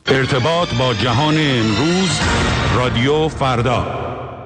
ارتباط با جهان امروز، رادیو فردا.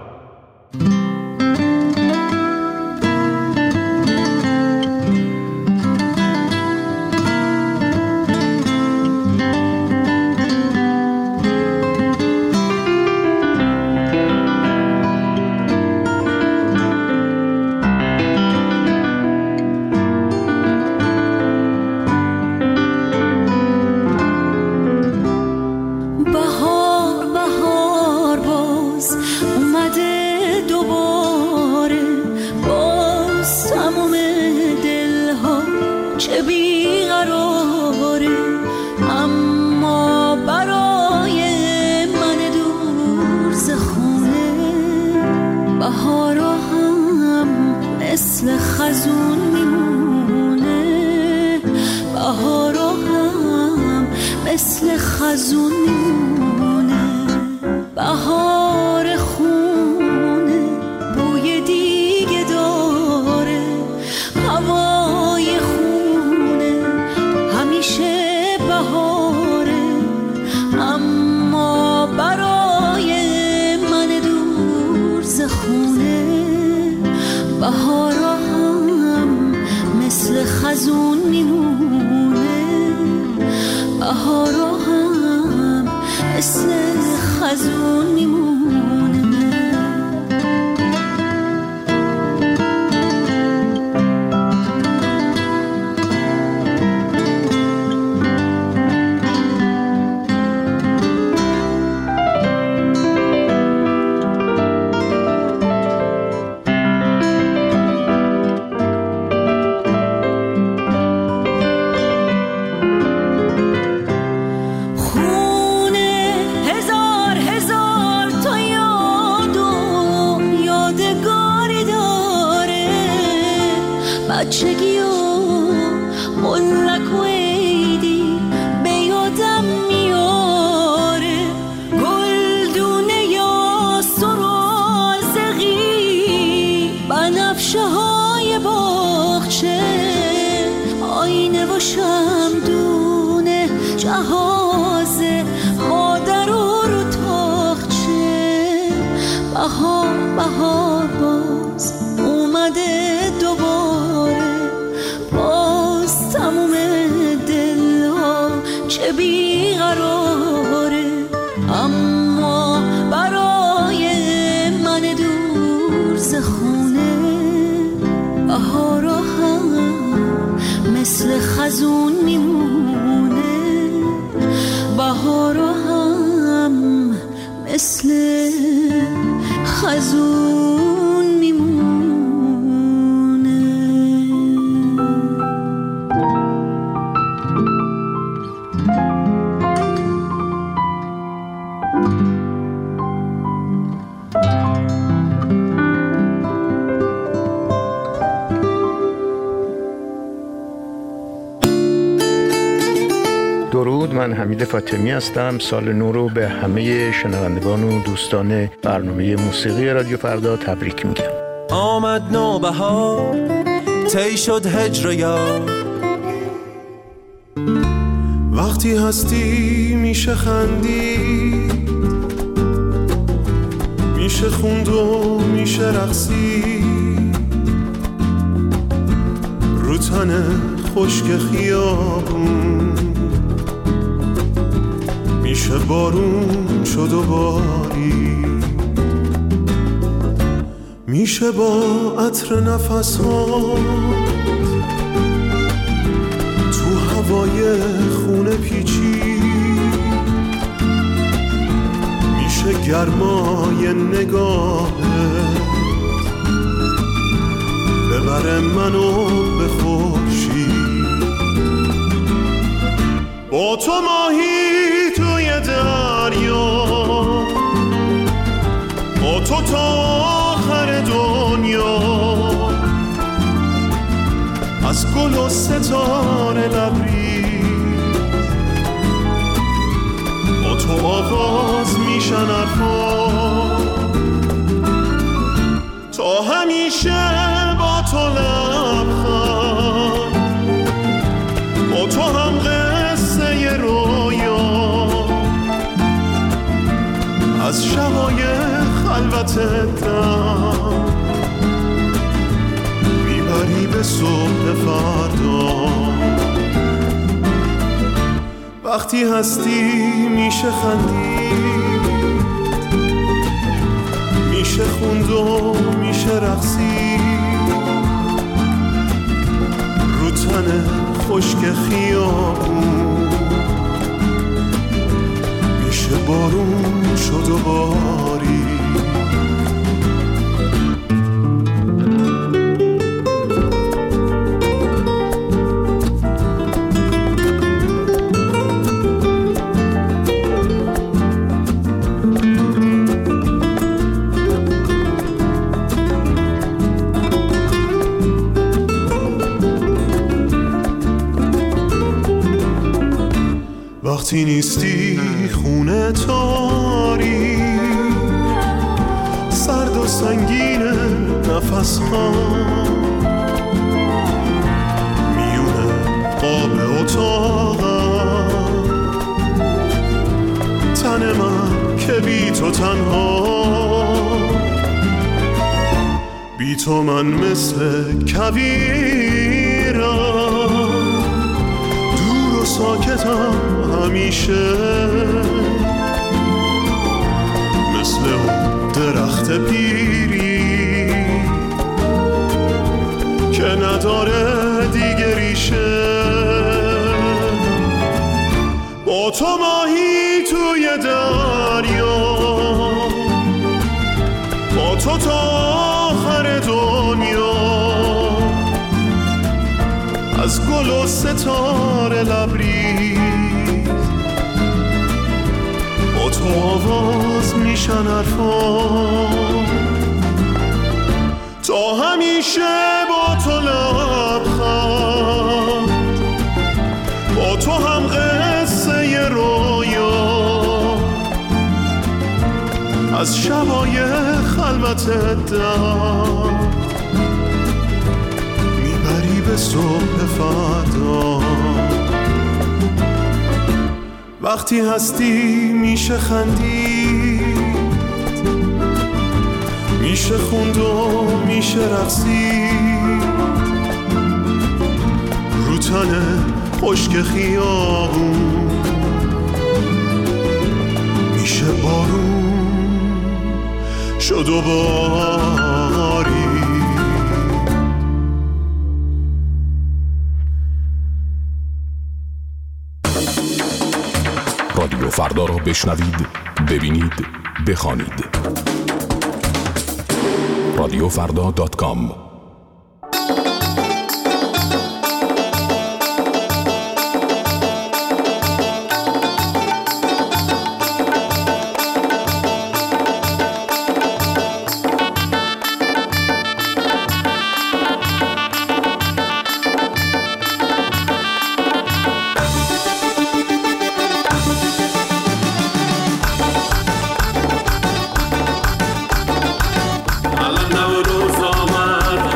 درود، من حمید فاطمی هستم. سال نو رو به همه شنوندگان و دوستان برنامه موسیقی رادیو فردا تبریک میگم. آمد نوبهار، طی شد هجر یار، وقتی هستی میشه خندید، میشه خوند و میشه رقصید، رو تن خشک خیابون میشه بارون شد و باری، میشه با عطر نفس ها تو هوای خونه پیچی، میشه گرمای نگاهت ببره منو به خورشید، با تو ماهی توی دریا، با تو تا آخر دنیا، از گل و ستاره لبریز، با تو آغاز میشن حرفا، تا همیشه با تو لبخند، با تو هم قصه رویا، از شبای خلوت دم میبری به صبح فردا. وقتی هستی میشه خندید، میشه خوند و میشه رقصید رو تن خشک خیابون، میشه بارون شد و باری. وقتی نیستی خونه تاری، سرد و سنگین نفس ها میونه قاب اتاقم، تن من که بی تو تنها، بی تو من مثل کویرم، دور و ساکتم همیشه، مثل اون درخت پیری که نداره دیگه ریشه. با تو ماهی توی دریا، با تو تا آخر دنیا، از گل و ستاره لبریز، با تو آواز میشن حرفان، تا همیشه با تو لبخند، با تو هم قصه رویا، از شبای خلوت دم میبری به صبح فردا. وقتی هستی میشه خندید، میشه خوند و میشه رقصید رو تن خشک خیابون، میشه بارون شد و باری. رادیو فردا را بشنوید، ببینید، بخوانید. رادیوفردا.com الان نوروز آمد،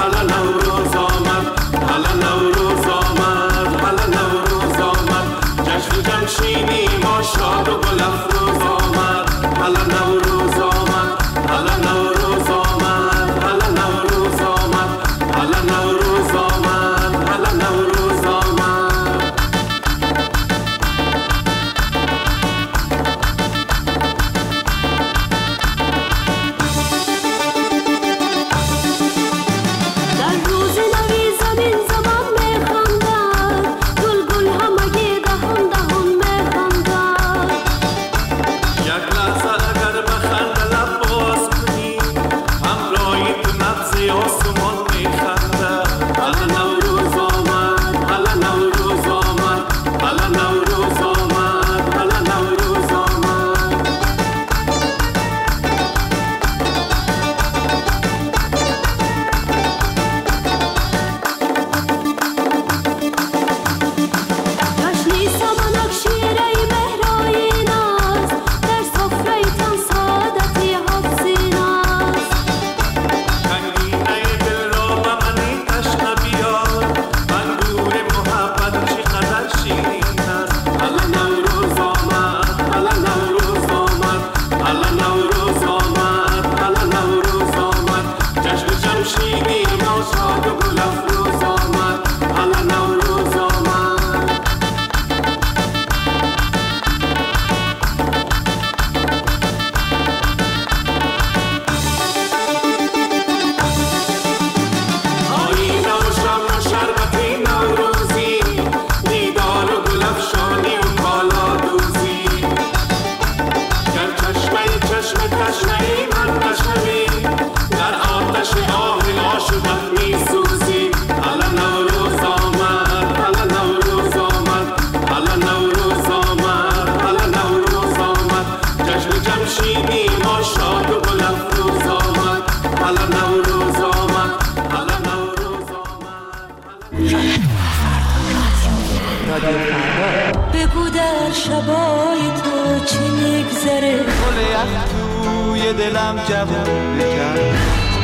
برای تو چی میگذره؟ گل یخ توی دلم جوون بکن.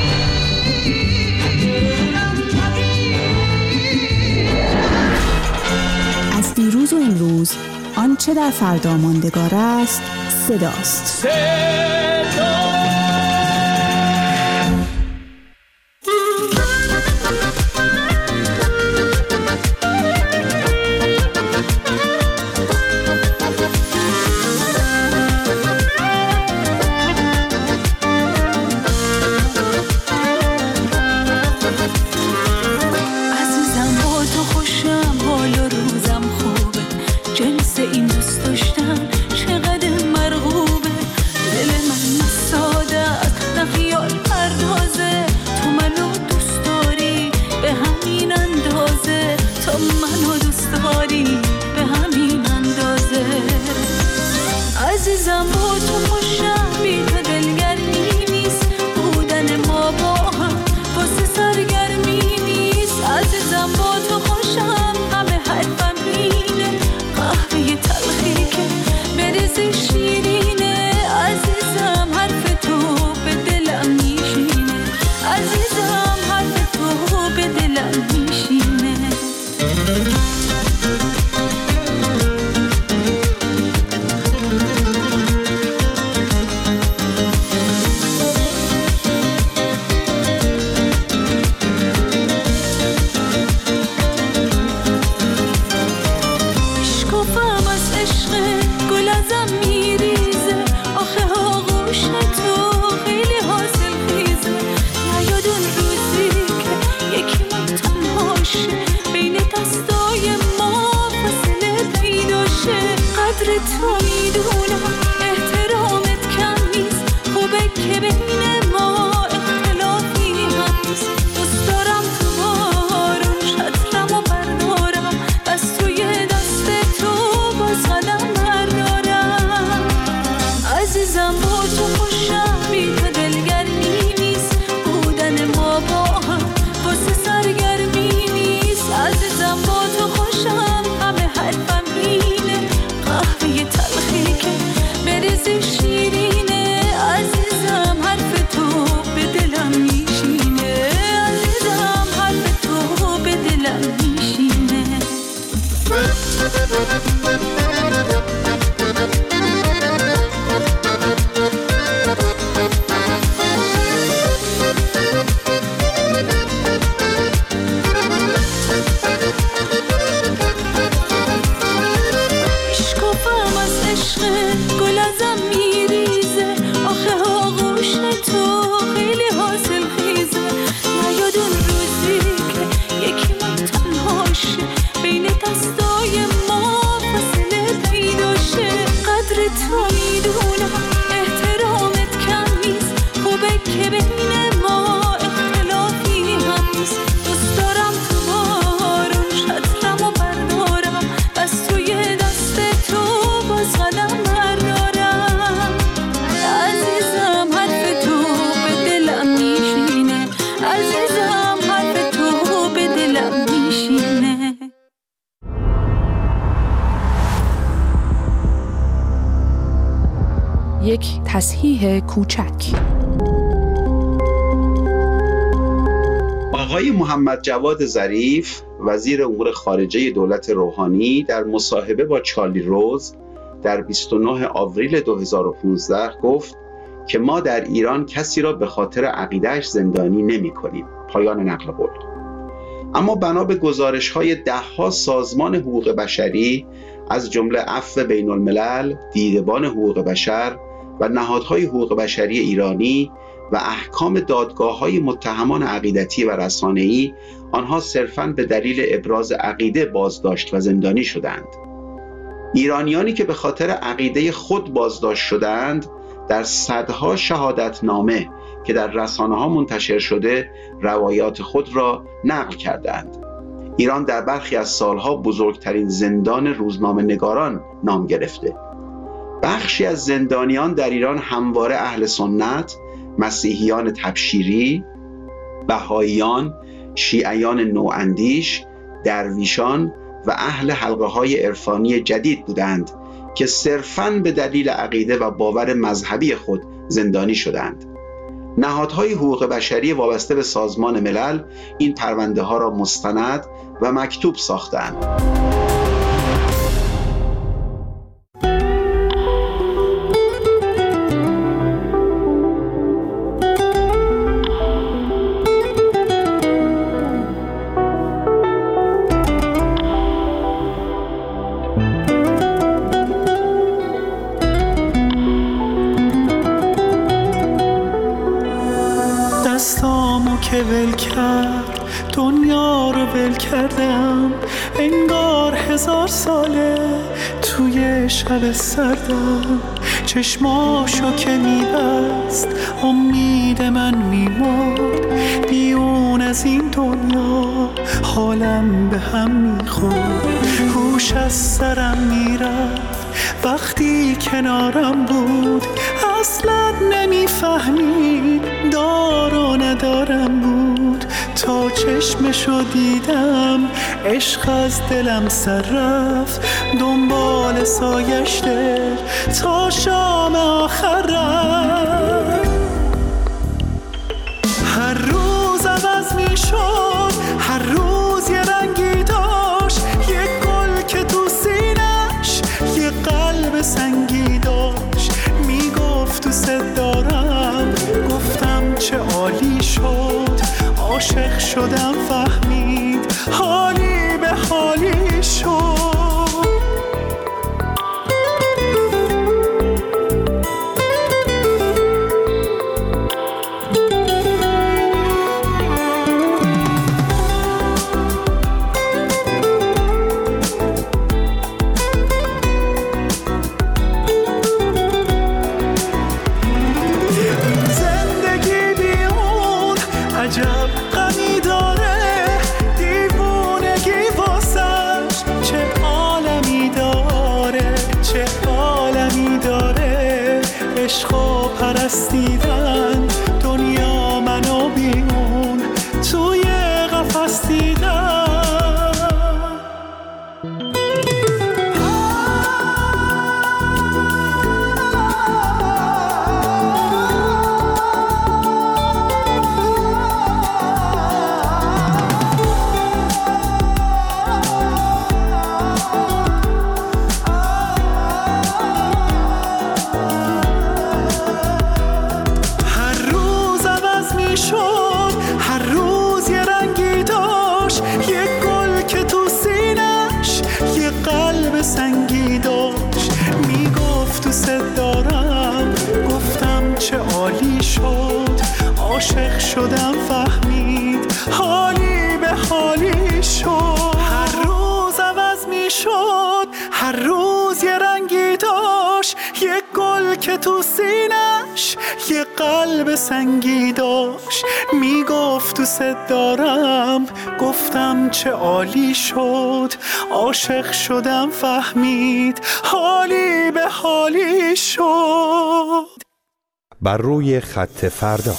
از دیروز و امروز آنچه در فردا ماندگار است صداست. عزیزم با تو خوشم، بی تو دلگرمی نیست، بودن ما با هم واسه سرگرمی نیست. عزیزم با تو خوشم، همه حرفم اینه، قهوه تلخی که بریزی شیرینه. عزیزم حرف تو به دلم میشینه، عزیزم حرف تو به دلم میشینه. تو میدونم احترامت کم نیست، خوبه که بین ما اختلافی هست. دوست دارم تو بارون شطرم و بردارم، بس توی دست تو باز قدم بردارم. عزیزم با تو خوشم، بی تو دلگرمی نیست، بودن ما با هم واسه سرگرمی نیست. عزیزم با تو خوشم، همه حرفم اینه، قهوه تلخی که بریزی شیرینه. عزیزم حرف تو به دلم میشینه، عزیزم حرف تو به دلم میشینه. گل ازم میریزه، آخه آغوش تو خیلی حاصل خیزه. نیاد اون روزی که یکی من تنهاشه، بین دستای ما فاصله پیدا شه. قدر تو میدونم احترامت کم نیست، خوبه که بین ما اختلافی هست. دوست دارم تو بارون شطرم و بردارم، بس توی دست تو باز قدم بردارم. عزیزم حرف تو به دلم میشینه، عزیزم حرف تو به دلم میشینه. یک تصحیح کوچک. آقای محمد جواد ظریف وزیر امور خارجه دولت روحانی در مصاحبه با چارلی روز در 29 آوریل 2015 گفت که ما در ایران کسی را به خاطر عقیده‌اش زندانی نمی‌کنیم. پایان نقل قول. اما بنا به گزارش‌های ده‌ها سازمان حقوق بشری از جمله عفو بین‌الملل، دیدبان حقوق بشر و نهادهای حقوق بشری ایرانی و احکام دادگاه‌های متهمان عقیدتی و رسانه‌ای، آنها صرفاً به دلیل ابراز عقیده بازداشت و زندانی شدند. ایرانیانی که به خاطر عقیده خود بازداشت شدند در صدها شهادتنامه که در رسانه‌ها منتشر شده روایات خود را نقل کردند. ایران در برخی از سالها بزرگترین زندان روزنامه‌نگاران نام گرفته. بخشی از زندانیان در ایران همواره اهل سنت، مسیحیان تبشیری، بهائیان، شیعیان نواندیش، درویشان و اهل حلقه‌های عرفانی جدید بودند که صرفاً به دلیل عقیده و باور مذهبی خود زندانی شدند. نهادهای حقوق بشری وابسته به سازمان ملل این پرونده ها را مستند و مکتوب ساختند. دستامو که ول کرد دنیا رو ول کردم، انگار 1000 ساله توی شب سردم. چشماشو که میبست امید من میمرد، بیرون از این دنیا حالم به هم میخورد. هوش از سرم میرفت وقتی کنارم بود، اصلا نمیفهمید دار و ندارم بود. تا چشمشو دیدم عشق از دلم سر رفت، دنبال سایش دل تا شام آخر رفت. هر روز عوض میشد، هر روز یه رنگی داشت، یه گل که تو سینش یه قلب سنگی داشت. میگفت دوست دارم، گفتم چه عالی شد. عاشق شدم فهمید حالی به حالی شد. پرستیدن دنیا منو بیرون توی قفس دیدن. سنگی داشت، میگفت دوست دارم، گفتم چه عالی شد. عاشق شدم فهمید حالی به حالی شد. هر روز عوض میشد، هر روز یه رنگی داشت، یه گل که تو سینش یه قلب سنگی داشت. میگفت دوست دارم، گفتم چه عالی شد. عاشق شدم فهمید حالی به حالی شد. بر روی خط فردا.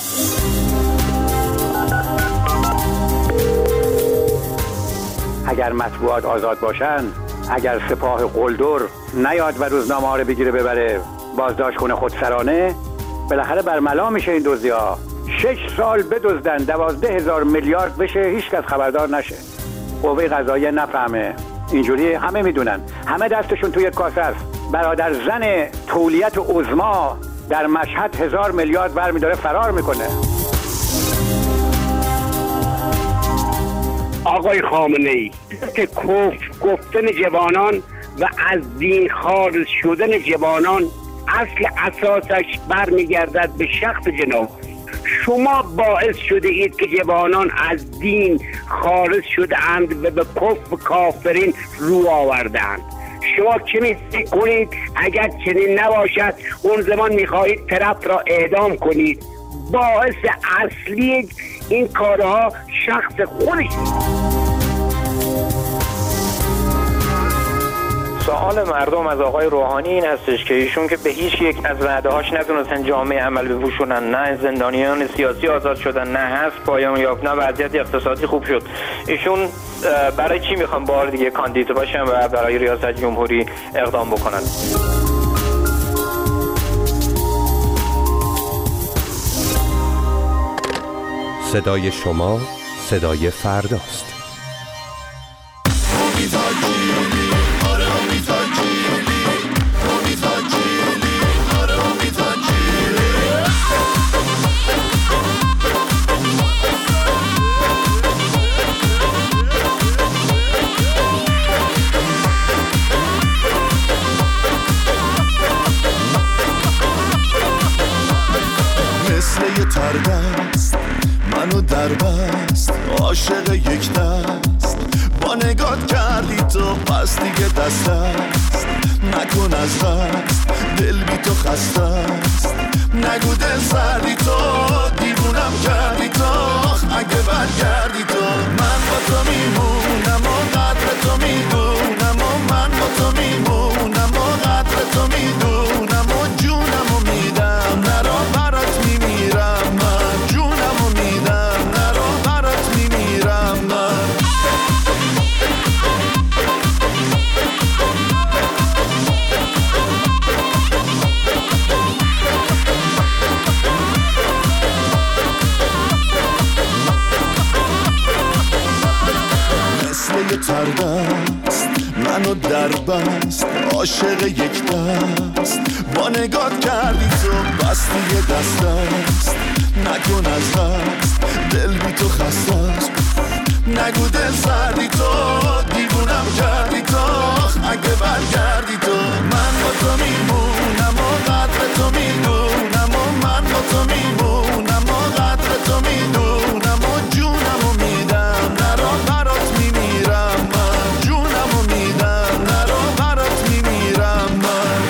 اگر مطبوعات آزاد باشن، اگر سپاه قلدر نیاد و روزنامه ها رو بگیره ببره بازداشت کنه خودسرانه، بالاخره برملا میشه این دزدی‌ها. 6 سال بدزدن 12,000 میلیارد بشه، هیچ کس خبردار نشه، قوه قضاییه نفهمه. اینجوری همه میدونن، همه دستشون توی کاسه است. برادر زن تولیت عظما در مشهد 1000 میلیارد برمیداره فرار میکنه. آقای خامنه‌ای که کفر گفتن جوانان و از دین خارج شدن جوانان اصل اساسش برمیگردد به شخص جناب. شما باعث شده اید که جوانان از دین خارج شده اند و به کفر کافرین رو آوردند. شما چه می‌کنید؟ اگر چنین نباشد اون زمان می‌خواهید طرف را اعدام کنید. باعث اصلی این کارها شخص خودش. سوال مردم از آقای روحانی این هستش که ایشون که به هیچ یک از وعده‌هاش نتونستن جامعه عمل بپوشونن، نه زندانیان سیاسی آزاد شدن، نه هست پایان یافت، نه وضعیت اقتصادی خوب شد. ایشون برای چی میخوان بار دیگه کاندید باشن و برای ریاست جمهوری اقدام بکنن؟ صدای شما، صدای فرداست. تردست منو در بست عاشق یک دست با نگات کردی تو پس دیگه دست است نکن از دست دل بی تو خسته است نگو دل سردی تو دیوونم کردی تو اگه برگردی تو من با تو میمونم و قدر تو میدونم و من با تو میمونم و قدر تو میدونم و جونم و میدم نرا برات میمیرم من جونم و میدم نرا برات میمیرم من مثل یه تردست منو در بست عاشق یک دست با نگات کردی تو بس دیگه دست است نکن از دست دل بی تو خسته است نگو دل سردی تو دیوونم کردی تو اگه برگردی تو من با تو میمونم و قدر تو میدونم و من با تو میمونم و قدر تو میدونم و جونم و میدم نرا برات میمیرم من جونم و میدم نرا برات میمیرم من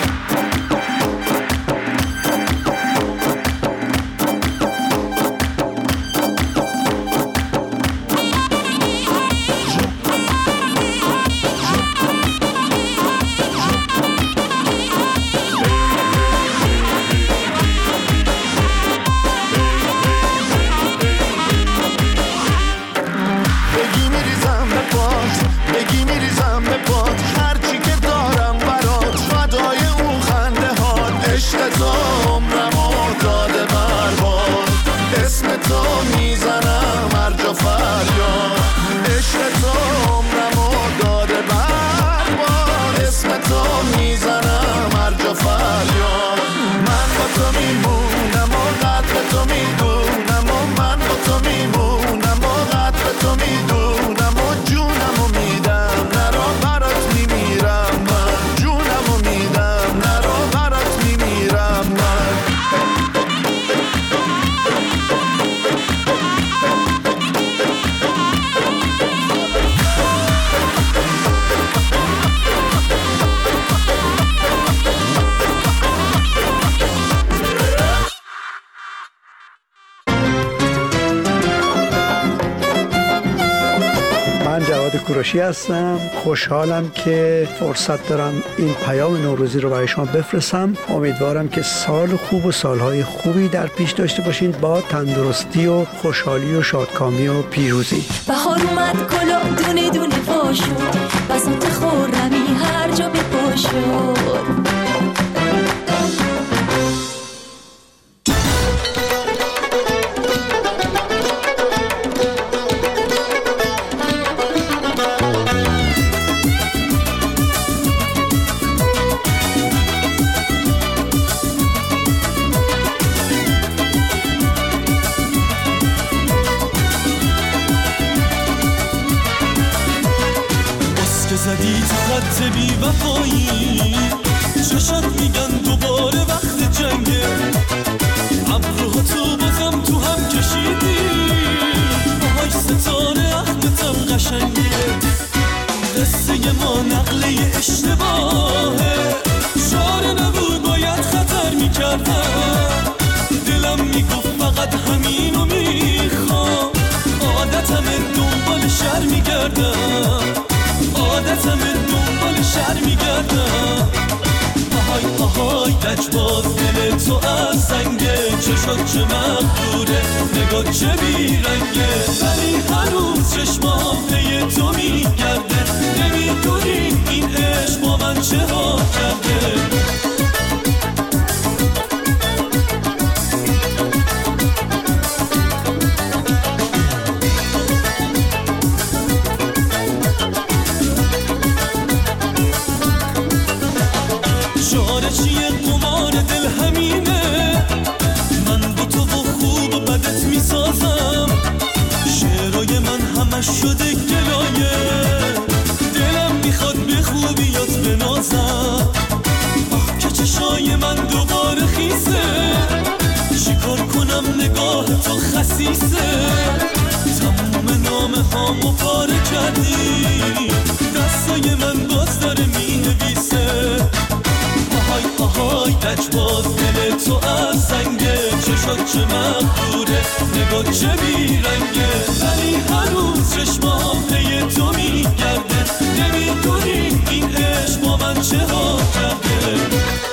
کوروشی هستم. خوشحالم که فرصت دارم این پیام نوروزی رو برای شما بفرستم. امیدوارم که سال خوب و سالهای خوبی در پیش داشته باشین با تندرستی و خوشحالی و شادکامی و پیروزی. بهار اومد کلا دونه دونه پاشو بساط خورمی هر جا بپاشو زدی تو خط بی وفایی چشات میگن دوباره وقت جنگه ابروها تو بازم تو هم کشیدی باهای ستاره احمدم قشنگه قصه ما نقله اشتباهه چاره نبود باید خطر میکردم دلم میگفت فقط همینو میخوام عادتم دنبال شر میگردم عادتم دنبال شر میگردم آهای آهای لجباز دل تو از سنگه چشات چه مقدوره نگاه چه بیرنگه ولی هنوز چشمام پی تو میگرده نمیدونی این عشق با من چه ها کرده چاره چیه قمار دل همینه، من با تو و خوب و بدت میسازم، شعرهای من همش شده گلایه، دلم میخواد به خوبیات بنازم، آه که چشای من دوباره خیسه، چیکار کنم نگاه تو خسیسه، تموم نامه هامو پاره کردی، دستای من باز داره مینویسه، آهای آهای لجباز دل تو از سنگه، چشات چه مقدوره نگاه چه بیرنگه، ولی هنوز چشمام پی تو میگرده، نمیدونی این عشق با من چه ها کرده.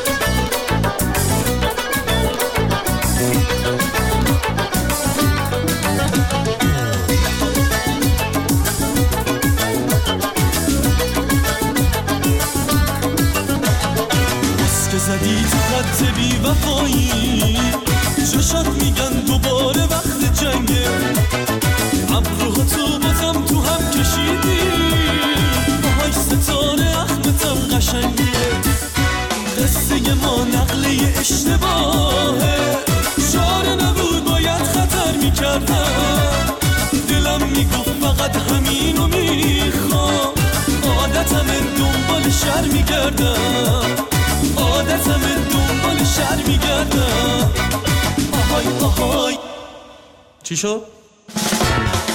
زدی تو خط بی وفایی، چشات میگن دوباره وقت جنگه، ابروها تو بازم تو هم کشیدی، آهای ستاره اخمتم قشنگه، قصه ما نقله اشتباهه، چاره نبود باید خطر میکردم، دلم میگفت فقط همینو میخوام، عادتم دنبال شر میگردم، عادتم دنبال شر میگردم، آهای آهای. چی شد؟